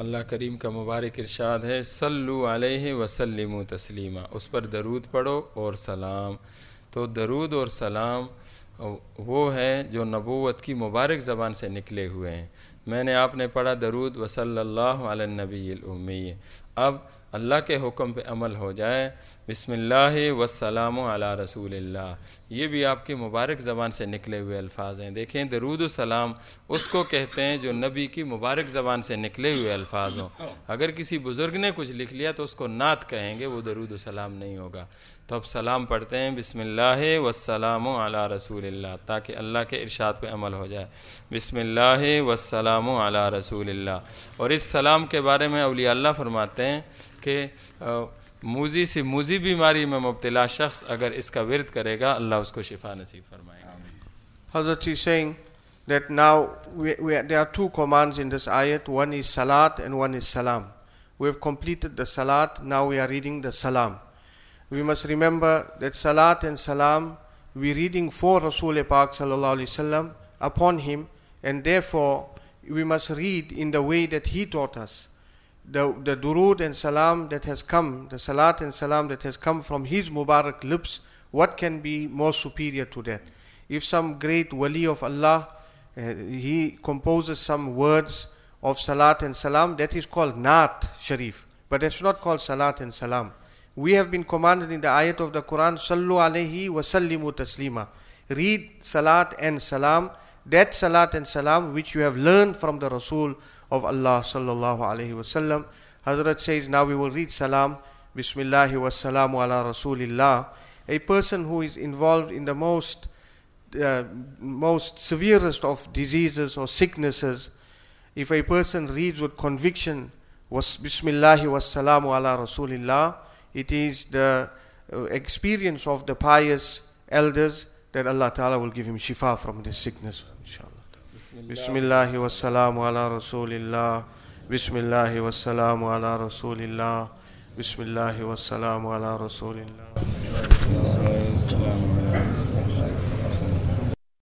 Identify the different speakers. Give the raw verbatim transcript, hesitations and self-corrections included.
Speaker 1: अल्लाह करीम का मुबारक इरशाद है, सल्लु अलैहि वसल्लिमु तस्लीमा, उस पर दरूद पढ़ो और सलाम। तो दरूद और सलाम वो है जो नबूवत की मुबारक ज़बान से निकले हुए हैं। मैंने आपने पढ़ा दरूद व सल्लल्लाहु अला नबील उम्मी। अब अल्लाह के हुक्म पे अमल हो जाए, बिस्मिल्लाहि वस्सलामु अला रसूलिल्लाह, ये भी आपकी मुबारक ज़बान से निकले हुए अल्फाज हैं। देखें, दरूद व सलाम उसको कहते हैं जो नबी की मुबारक ज़बान से निकले हुए अल्फाज हों। अगर किसी बुज़ुर्ग ने कुछ लिख लिया तो उसको नात कहेंगे, वो दरूद व सलाम नहीं होगा। तो अब सलाम पढ़ते हैं, बिस्मिल्लाहि वस्सलामु अला रसूलिल्लाह, ताकि अल्लाह के इरशाद पे अमल हो जाए। बिस्मिल्लाहि वस्सलामु अला रसूलिल्लाह। और इस सलाम के बारे में औलिया अल्लाह फरमाते हैं कि मूजी से मूजी बीमारी में मुब्तला शख्स अगर इसका विरद करेगा, अल्लाह उसको शिफा नसीब फरमाएगा।
Speaker 2: Hazrat is saying that now we, we, there are two commands in this ayat. One is salat and one is salam. We have completed the salat, now we are reading the salam. We must remember that salat and salam we are reading for Rasul Pak sallallahu alaihi wasallam upon him, and therefore we must read in the way that he taught us. The, the durood and salam that has come, the salat and salam that has come from his Mubarak lips, what can be more superior to that? If some great wali of Allah, uh, he composes some words of salat and salam, that is called Naat Sharif, but that's not called salat and salam. We have been commanded in the ayat of the Quran, Sallu alayhi wa sallimu taslima. Read salat and salam, that salat and salam which you have learned from the Rasul of Allah sallallahu alayhi wa sallam. Hazrat says, now we will read salam, Bismillahi wa salamu ala Rasulillah. A person who is involved in the most uh, most severest of diseases or sicknesses, if a person reads with conviction, was Bismillahi wa salamu ala Rasulillah, it is the uh, experience of the pious elders that Allah Ta'ala will give him shifa from this sickness, inshallah. Bismillahi wa salamu ala Rasulillah. Bismillahi wa salamu ala Rasulillah. Bismillahi wa salamu ala Rasulillah.